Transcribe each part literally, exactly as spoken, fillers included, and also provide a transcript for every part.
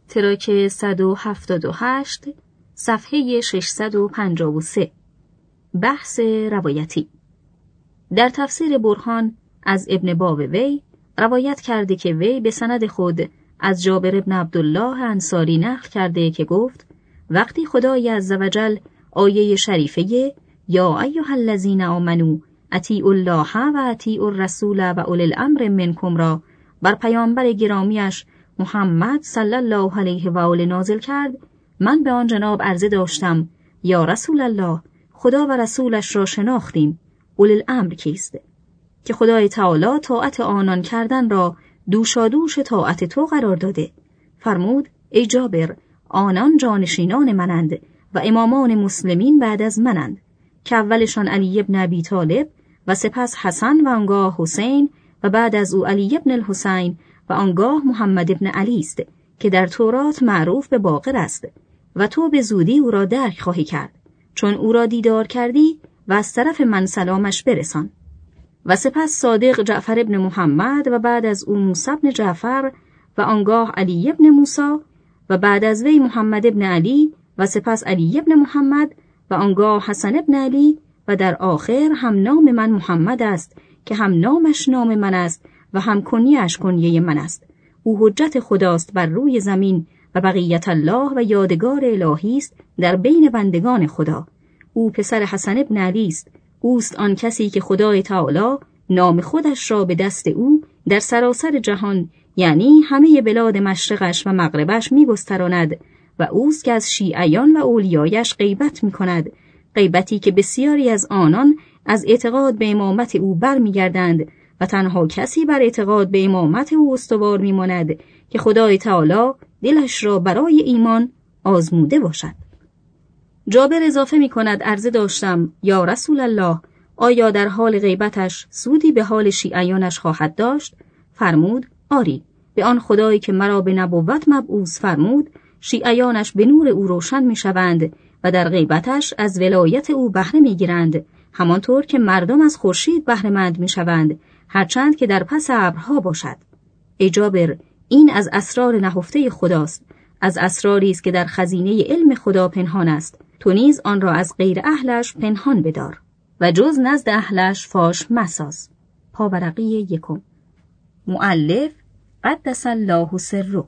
تراک صد و هفتاد و هشت صفحه ششصد و پنجاه و سه. بحث روایتی. در تفسیر برهان از ابن بابوی روایت کرده که وی به سند خود از جابر ابن عبدالله انصاری نقل کرده که گفت وقتی خدای عزوجل آیه شریفه یا ایها الذین آمنو اطیعوا الله و اطیعوا الرسول و اولی الامر منکم را بر پیامبر گرامیش محمد صلی الله علیه و آله نازل کرد، من به آن جناب عرضه داشتم یا رسول الله، خدا و رسولش را شناختیم، اولی الامر کیست؟ که خدای تعالی طاعت آنان کردن را دوشادوش طاعت تو قرار داده. فرمود ای جابر، آنان جانشینان منند و امامان مسلمین بعد از منند که اولشان علی ابن ابی طالب و سپس حسن و آنگاه حسین و بعد از او علی ابن الحسین و آنگاه محمد ابن علی است که در تورات معروف به باقر است و تو به زودی او را درک خواهی کرد، چون او را دیدار کردی و از طرف من سلامش برسان. و سپس صادق جعفر ابن محمد و بعد از او موسی ابن جعفر و آنگاه علی ابن موسی و بعد از وی محمد ابن علی و سپس علی ابن محمد و آنگاه حسن ابن علی و در آخر هم نام من محمد است که هم نامش نام من است و هم کنیه‌اش کنیه من است. او حجت خداست بر روی زمین و بقیت الله و یادگار الهی است در بین بندگان خدا. او پسر حسن ابن علی است. اوست آن کسی که خدای تعالی نام خودش را به دست او در سراسر جهان، یعنی همه بلاد مشرقش و مغربش می گستراند و اوست که از شیعیان و اولیایش غیبت می کند، غیبتی که بسیاری از آنان از اعتقاد به امامت او بر می گردند و تنها کسی بر اعتقاد به امامت او استوار می ماند که خدای تعالی دلش را برای ایمان آزموده باشد. جابر اضافه می کند عرضه داشتم یا رسول الله، آیا در حال غیبتش سودی به حال شیعیانش خواهد داشت؟ فرمود آری، به آن خدایی که مرا به نبوت مبعوث فرمود، شیعیانش به نور او روشن می شوند و در غیبتش از ولایت او بهره می گیرند، همانطور که مردم از خورشید بهره مند می شوند، هرچند که در پس ابرها باشد. ای جابر، این از اسرار نهفته خداست، از اسراری است که در خزینه علم خدا پنهان است. تو نیز آن را از غیر اهلش پنهان بدار و جز نزد اهلش فاش مساز. پاورقی یکم. مؤلف قدس الله سره.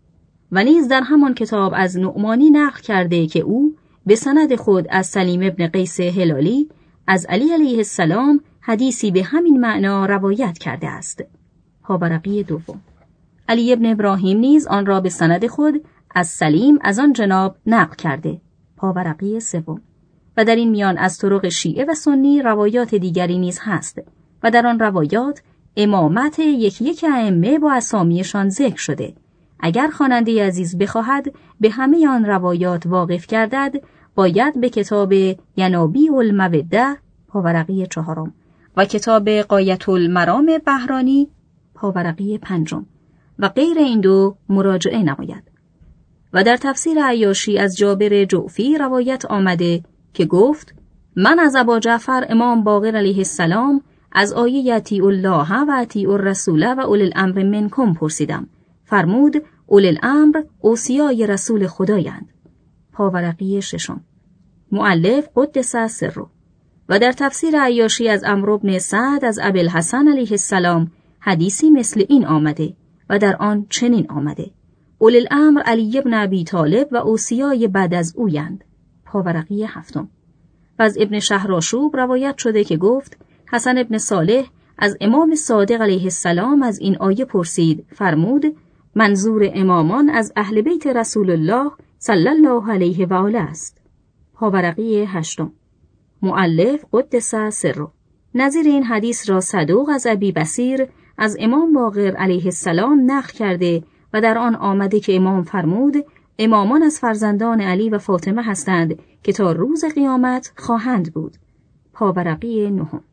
و نیز در همان کتاب از نعمانی نقل کرده که او به سند خود از سلیم ابن قیس هلالی از علی علیه السلام حدیثی به همین معنا روایت کرده است. پاورقی دوم. علی ابن ابراهیم نیز آن را به سند خود از سلیم از آن جناب نقل کرده. پاورقی سوم. و در این میان از طرق شیعه و سنی روایات دیگری نیز هست و در آن روایات امامت یکی یک ائمه با اسامیشان ذکر شده. اگر خواننده عزیز بخواهد به همه آن روایات واقف گردد، باید به کتاب ینابیع الموده پاورقی چهارم و کتاب غایة المرام بهرانی پاورقی پنجم و غیر این دو مراجعه نماید. و در تفسیر عیاشی از جابر جعفی روایت آمده که گفت من از ابا جعفر امام باقر علیه السلام از آیه اطیعوا الله و اطیعوا الرسول و اولی الامر منکم پرسیدم. فرمود اولی الامر اوصیای رسول خدایند. پاورقی ششم. مؤلف قدس سره. و در تفسیر عیاشی از عمرو بن سعد از ابوالحسن علیه السلام حدیثی مثل این آمده و در آن چنین آمده اولی الامر علی ابن ابی طالب و اوصیای بعد از اویند. پاورقی هفتم. و از ابن شهرآشوب روایت شده که گفت حسن ابن صالح از امام صادق علیه السلام از این آیه پرسید. فرمود منظور امامان از اهل بیت رسول الله صلی الله علیه و آله است. پاورقی هشتم. مؤلف قدس سره. نظیر این حدیث را صدوق از ابی بصیر از امام باقر علیه السلام نقل کرده و در آن آمده که امام فرمود امامان از فرزندان علی و فاطمه هستند که تا روز قیامت خواهند بود. پاورقی نهم.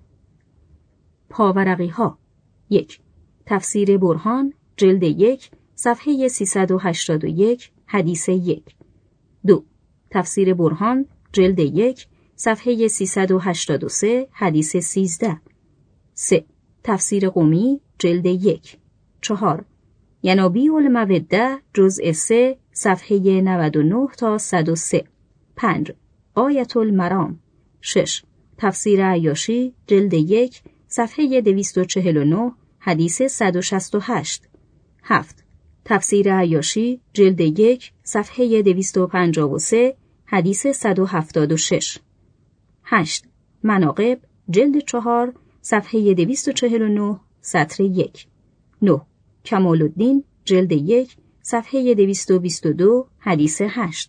پاورقی ها. یک. تفسیر برهان جلد یک صفحه سیصد و هشتاد و یک حدیث یک. دو. تفسیر برهان جلد یک صفحه سیصد و هشتاد و سه حدیث سیزده. سه. تفسیر قمی جلد یک. چهار. ینابیع الموده جزء سه صفحه نود و نه تا صد و سه. پنج. غایة المرام. شش. تفسیر عیاشی جلد یک صفحه دویست و چهل و نه حدیث صد و شصت و هشت. هفت. تفسیر عیاشی جلد یک صفحه دویست و پنجاه و سه حدیث صد و هفتاد و شش. هشت. مناقب جلد چهار صفحه دویست و چهل و نه سطر یک. نه. کمال الدین جلد یک صفحه دویست و بیست و دو حدیث هشت.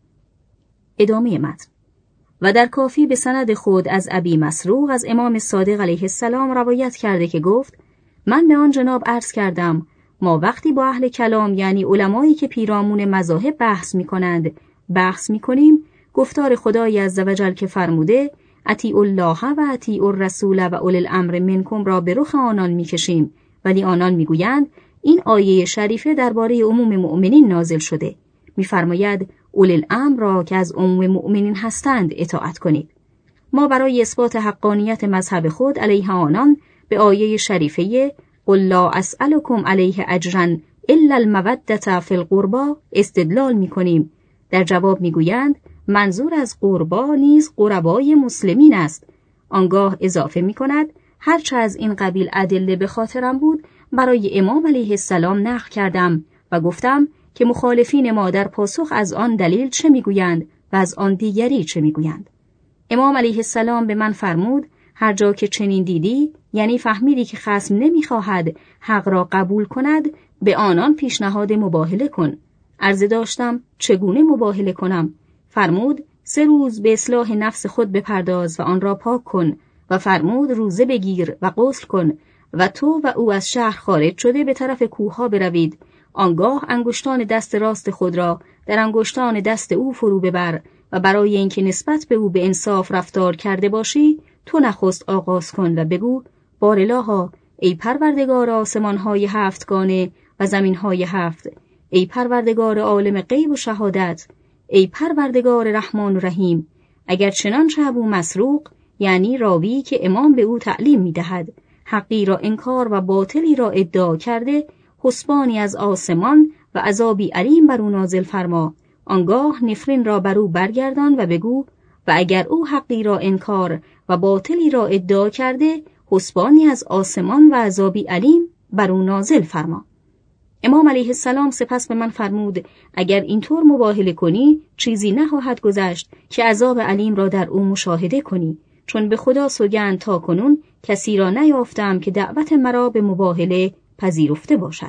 ادامه متن. و در کافی به سند خود از ابی مسروق از امام صادق علیه السلام روایت کرده که گفت من به آن جناب عرض کردم ما وقتی با اهل کلام یعنی علمایی که پیرامون مذاهب بحث می کنند بحث می کنیم گفتار خدای عزوجل که فرموده اطیعوا الله و اطیعوا الرسول و اولی الامر منکم را به رخ آنان می کشیم، ولی آنان می گویند این آیه شریفه درباره عموم مؤمنین نازل شده. می‌فرماید اولی الامر را که از عموم مؤمنین هستند اطاعت کنید. ما برای اثبات حقانیت مذهب خود علیه آنان به آیه شریفه قل لا اسألکم علیه اجرا الا المودة فی القربى استدلال می‌کنیم. در جواب می‌گویند منظور از قربا نیز قربای مسلمین است. آنگاه اضافه می‌کند هرچه از این قبیل ادله به خاطرم بود برای امام علیه السلام نقل کردم و گفتم که مخالفین ما در پاسخ از آن دلیل چه میگویند و از آن دیگری چه میگویند. امام علیه السلام به من فرمود هر جا که چنین دیدی، یعنی فهمیدی که خصم نمیخواهد حق را قبول کند، به آنان پیشنهاد مباهله کن. عرضه داشتم چگونه مباهله کنم؟ فرمود سه روز به اصلاح نفس خود بپرداز و آن را پاک کن و فرمود روزه بگیر و غسل کن و تو و او از شهر خارج شده به طرف کوهها بروید. آنگاه انگشتان دست راست خود را در انگشتان دست او فرو ببر و برای اینکه نسبت به او به انصاف رفتار کرده باشی تو نخست آغاز کن و بگو بارالها ای پروردگار آسمان‌های هفتگانه و زمین‌های هفت، ای پروردگار عالم غیب و شهادت، ای پروردگار رحمان و رحیم. اگر چنانچه ابو مسروق یعنی راوی که امام به او تعلیم می‌دهد حقی را انکار و باطلی را ادعا کرده، حسبانی از آسمان و عذابی علیم بر او نازل فرما. آنگاه نفرین را بر او برگردان و بگو و اگر او حقی را انکار و باطلی را ادعا کرده، حسبانی از آسمان و عذابی علیم بر او نازل فرما. امام علیه السلام سپس به من فرمود اگر اینطور مباهله کنی چیزی نخواهد گذشت که عذاب علیم را در او مشاهده کنی، چون به خدا سوگند تا کنون کسی را نیافتم که دعوت مرا به مباهله پذیرفته باشد.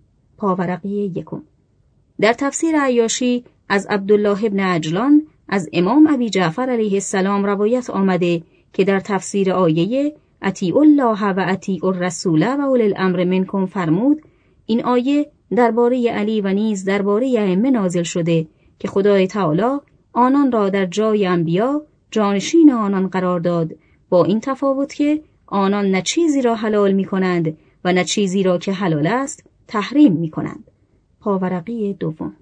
پاورقی یکم. در تفسیر عیاشی از عبدالله ابن عجلان از امام ابی جعفر علیه السلام روایت آمده که در تفسیر آیه اطیعوا الله و اطیعوا الرسول و اولی الامر منکم فرمود این آیه درباره علی و نیز درباره ائمه نازل شده که خدای تعالی آنان را در جای انبیا جانشین آنان قرار داد، با این تفاوت که آنان نه چیزی را حلال می کنند و نه چیزی را که حلال است تحریم می کنند. پاورقی دوم.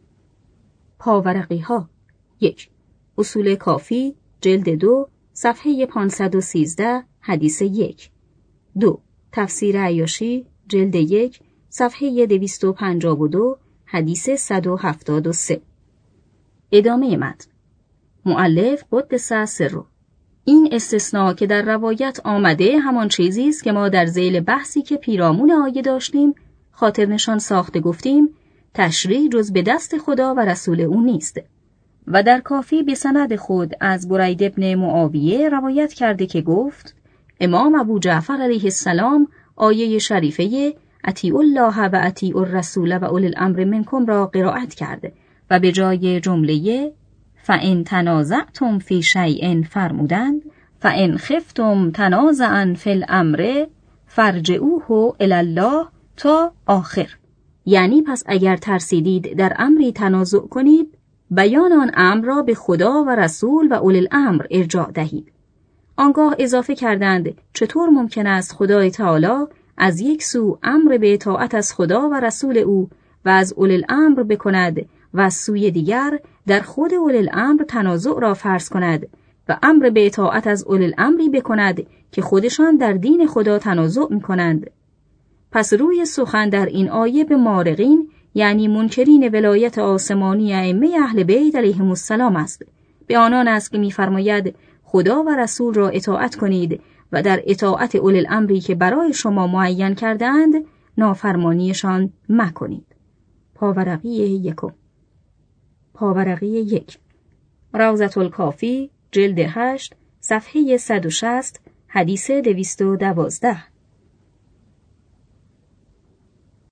پاورقی ها. یک. اصول کافی جلد دو صفحه پانصد و سیزده حدیث یک. دو. تفسیر عیاشی جلد یک صفحه دویست و پنجاه و دو حدیث صد و هفتاد و سه. ادامه متن. مؤلف قدس سره. این استثناء که در روایت آمده همان چیزی است که ما در ذیل بحثی که پیرامون آیه داشتیم خاطر نشان ساخته گفتیم تشریع جز به دست خدا و رسول او نیست. و در کافی به سند خود از برید ابن معاویه روایت کرده که گفت امام ابو جعفر علیه السلام آیه شریفه اطیعوا الله و اطیعوا الرسول و اولی الامر منکم را قرائت کرد و به جای جمله فَإِن تَنَازَعْتُمْ فِي شَيْءٍ فرمودند فَإِن خِفْتُمْ تَنَازَعًا فِي الْأَمْرِ فَارْجِعُوهُ إِلَى اللَّهِ تا آخر. یعنی پس اگر ترسیدید در امری تنازع کنید، بیان آن امر را به خدا و رسول و اولی الامر ارجاع دهید. آنگاه اضافه کردند چطور ممکن است خدای تعالی از یک سو امر به اطاعت از خدا و رسول او و از اولی الامر بکند و از سوی دیگر در خود اولی الامر تنازع را فرض کند و امر به اطاعت از اولی الامری بکند که خودشان در دین خدا تنازع می کنند. پس روی سخن در این آیه به مارقین یعنی منکرین ولایت آسمانی ائمه اهل بیت علیهم السلام است. به آنان است که می‌فرماید خدا و رسول را اطاعت کنید و در اطاعت اولی الامری که برای شما معین کرده‌اند نافرمانیشان مکنید. پاورقی یکم. پاورقی یک. روضة الکافی جلد هشت صفحه صد و شصت حدیث دویست و دوازده.